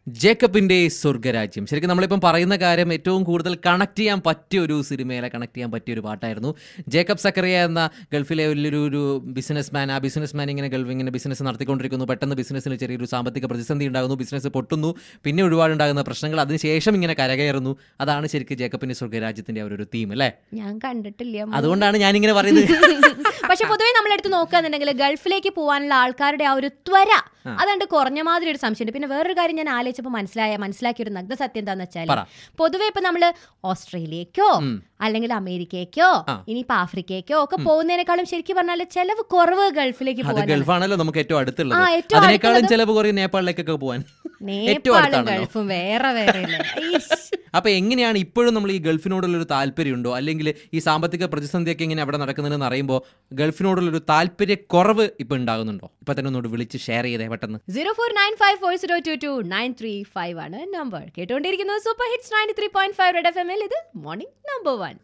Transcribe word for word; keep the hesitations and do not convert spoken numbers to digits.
ജേക്കബിന്റെ സ്വർഗരാജ്യം. ശരിക്കും നമ്മളിപ്പം പറയുന്ന കാര്യം ഏറ്റവും കൂടുതൽ കണക്ട് ചെയ്യാൻ പറ്റിയ ഒരു സിനിമയിലെ കണക്ട് ചെയ്യാൻ പറ്റിയ ഒരു പാട്ടായിരുന്നു. ജേക്കബ് സക്കറിയ എന്ന ഗൾഫിലെ വലിയൊരു ഒരു ബിസിനസ് മാൻ. ആ ബിസിനസ് മാൻ ഇങ്ങനെ ഗൾഫ് ഇങ്ങനെ ബിസിനസ് നടത്തിക്കൊണ്ടിരിക്കുന്നു. പെട്ടെന്ന് ബിസിനസ്സിന് ചെറിയൊരു സാമ്പത്തിക പ്രതിസന്ധി ഉണ്ടാകുന്നു. ബിസിനസ് പൊട്ടുന്നു. പിന്നെ ഒരുപാടുണ്ടാകുന്ന പ്രശ്നങ്ങൾ. അതിനുശേഷം ഇങ്ങനെ കരകയറുന്നു. അതാണ് ശരിക്കും ജേക്കബിന്റെ സ്വർഗരാജ്യത്തിന്റെ ആ ഒരു തീം അല്ലേ? ഞാൻ കണ്ടിട്ടില്ല, അതുകൊണ്ടാണ് ഞാനിങ്ങനെ പറയുന്നത്. പക്ഷെ പൊതുവേ നമ്മളെടുത്ത് നോക്കുകയാണെന്നുണ്ടെങ്കിൽ ഗൾഫിലേക്ക് പോകാനുള്ള ആൾക്കാരുടെ ആ ഒരു ത്വര അതുകൊണ്ട് കുറഞ്ഞ മാതിരി ഒരു സംശയമുണ്ട്. പിന്നെ വേറൊരു കാര്യം ഞാൻ ആലോചിച്ചപ്പോൾ മനസ്സിലായ മനസ്സിലാക്കിയ ഒരു നഗ്ന സത്യം എന്താന്ന് വെച്ചാൽ, പൊതുവെ ഇപ്പൊ നമ്മള് ഓസ്ട്രേലിയക്കോ അല്ലെങ്കിൽ അമേരിക്കയ്ക്കോ ഇനിയിപ്പോ ആഫ്രിക്കയ്ക്കോ ഒക്കെ പോകുന്നതിനേക്കാളും ശരിക്കും പറഞ്ഞാൽ ചെലവ് കുറവ് ഗൾഫിലേക്ക് പോകാൻ. ഗൾഫാണല്ലോ നമുക്ക് ഏറ്റവും അടുത്തുള്ളത്. അതിനേക്കാളും ചെലവ് കുറയും നേപ്പാളിലേക്കൊക്കെ പോകാൻ. നേപ്പാളും ഗൾഫും വേറെ വേറെ. അപ്പൊ എങ്ങനെയാണ് ഇപ്പോഴും നമ്മൾ ഈ ഗൾഫിനോടുള്ളൊരു താല്പര്യമുണ്ടോ, അല്ലെങ്കിൽ ഈ സാമ്പത്തിക പ്രതിസന്ധിയൊക്കെ ഇങ്ങനെ അവിടെ നടക്കുന്നതെന്ന് അറിയുമ്പോൾ ഗൾഫിനോടുള്ളൊരു താല്പര്യ കുറവ് ഇപ്പൊ ഉണ്ടാകുന്നുണ്ടോ? ഇപ്പൊ തന്നെ ഒന്നോട് വിളിച്ച് ഷെയർ ചെയ്തേ പെട്ടെന്ന്. Zero four nine five four zero two two nine three five ആണ് നമ്പർ. കേട്ടോണ്ടിരിക്കുന്നത് super hits ninety three point five red F M എൽ. ഇത് മോർണിംഗ് നമ്പർ വൺ.